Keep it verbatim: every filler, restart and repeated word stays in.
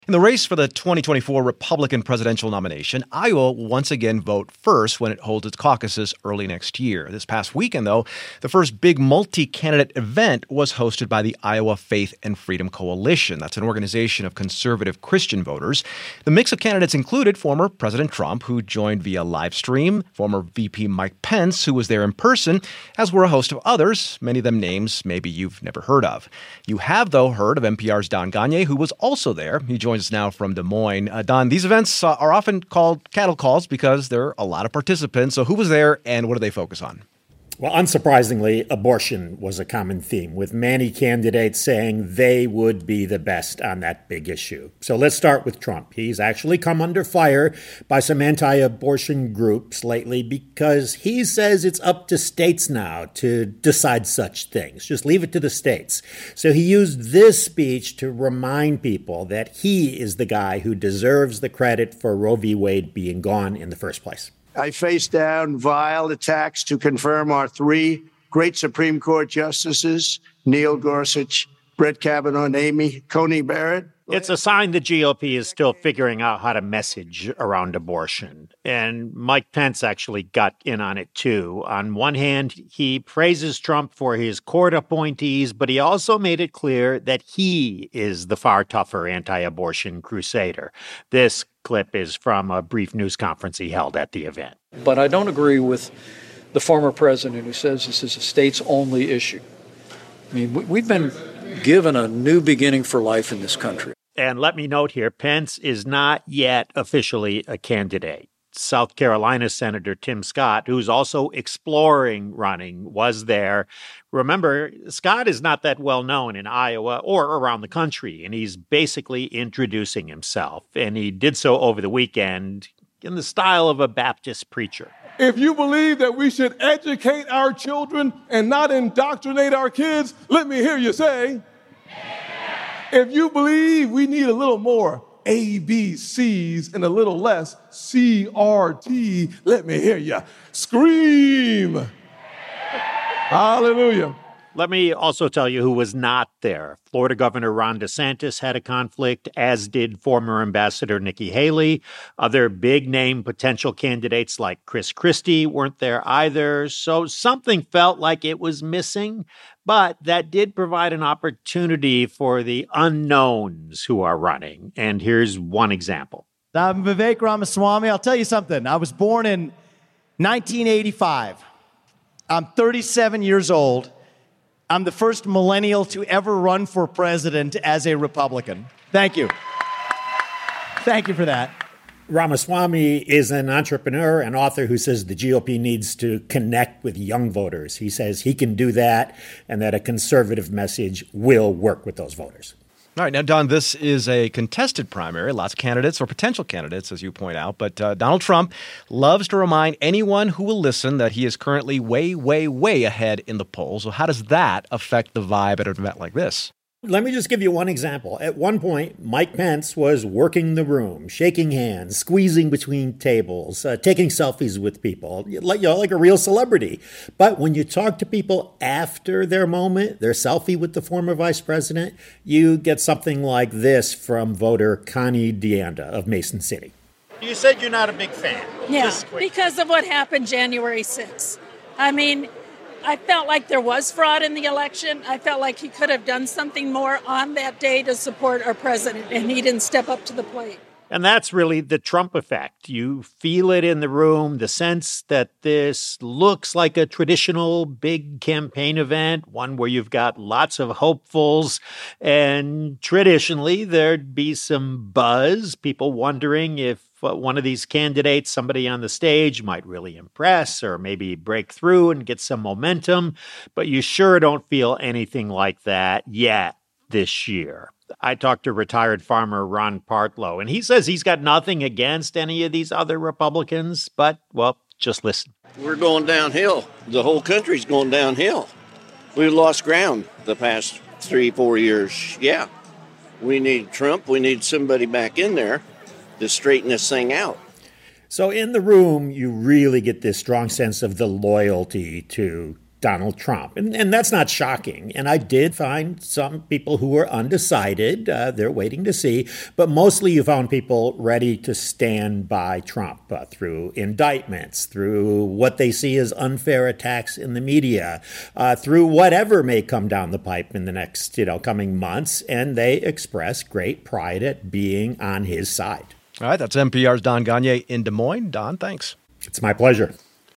In the race for the twenty twenty-four Republican presidential nomination, Iowa will once again vote first when it holds its caucuses early next year. This past weekend, though, the first big multi-candidate event was hosted by the Iowa Faith and Freedom Coalition. That's an organization of conservative Christian voters. The mix of candidates included former President Trump, who joined via live stream, former V P Mike Pence, who was there in person, as were a host of others, many of them names maybe you've never heard of. You have, though, heard of N P R's Don Gonyea, who was also there. He joined joins us now from Des Moines. Uh, Don, these events uh, are often called cattle calls because there are a lot of participants. So who was there and what do they focus on? Well, unsurprisingly, abortion was a common theme, with many candidates saying they would be the best on that big issue. So let's start with Trump. He's actually come under fire by some anti-abortion groups lately because he says it's up to states now to decide such things. Just leave it to the states. So he used this speech to remind people that he is the guy who deserves the credit for Roe v. Wade being gone in the first place. I face down vile attacks to confirm our three great Supreme Court justices, Neil Gorsuch, Brett Kavanaugh, and Amy Coney Barrett. It's a sign the G O P is still figuring out how to message around abortion. And Mike Pence actually got in on it, too. On one hand, he praises Trump for his court appointees, but he also made it clear that he is the far tougher anti-abortion crusader. This clip is from a brief news conference he held at the event. But I don't agree with the former president who says this is a states-only issue. I mean, we've been given a new beginning for life in this country. And let me note here, Pence is not yet officially a candidate. South Carolina Senator Tim Scott, who's also exploring running, was there. Remember, Scott is not that well known in Iowa or around the country, and he's basically introducing himself. And he did so over the weekend in the style of a Baptist preacher. If you believe that we should educate our children and not indoctrinate our kids, let me hear you say. If you believe we need a little more A B Cs and a little less C R T, let me hear you scream. Hallelujah. Let me also tell you who was not there. Florida Governor Ron DeSantis had a conflict, as did former Ambassador Nikki Haley. Other big-name potential candidates like Chris Christie weren't there either. So something felt like it was missing, but that did provide an opportunity for the unknowns who are running. And here's one example. I'm Vivek Ramaswamy. I'll tell you something. I was born in nineteen eighty-five. I'm thirty-seven years old. I'm the first millennial to ever run for president as a Republican. Thank you. Thank you for that. Ramaswamy is an entrepreneur and author who says the G O P needs to connect with young voters. He says he can do that and that a conservative message will work with those voters. All right. Now, Don, this is a contested primary. Lots of candidates or potential candidates, as you point out. But uh, Donald Trump loves to remind anyone who will listen that he is currently way, way, way ahead in the polls. So how does that affect the vibe at an event like this? Let me just give you one example. At one point, Mike Pence was working the room, shaking hands, squeezing between tables, uh, taking selfies with people, like, you know, like a real celebrity. But when you talk to people after their moment, their selfie with the former vice president, you get something like this from voter Connie Deanda of Mason City. You said you're not a big fan. Yeah, because of what happened January sixth. I mean, I felt like there was fraud in the election. I felt like he could have done something more on that day to support our president, and he didn't step up to the plate. And that's really the Trump effect. You feel it in the room, the sense that this looks like a traditional big campaign event, one where you've got lots of hopefuls. And traditionally, there'd be some buzz, people wondering if one of these candidates, somebody on the stage, might really impress or maybe break through and get some momentum. But you sure don't feel anything like that yet this year. I talked to retired farmer Ron Partlow, and he says he's got nothing against any of these other Republicans, but, well, just listen. We're going downhill. The whole country's going downhill. We've lost ground the past three, four years. Yeah, we need Trump. We need somebody back in there to straighten this thing out. So in the room, you really get this strong sense of the loyalty to Donald Trump. And, and that's not shocking. And I did find some people who were undecided. Uh, they're waiting to see. But mostly you found people ready to stand by Trump uh, through indictments, through what they see as unfair attacks in the media, uh, through whatever may come down the pipe in the next, you know, coming months. And they express great pride at being on his side. All right, that's N P R's Don Gonyea in Des Moines. Don, thanks. It's my pleasure.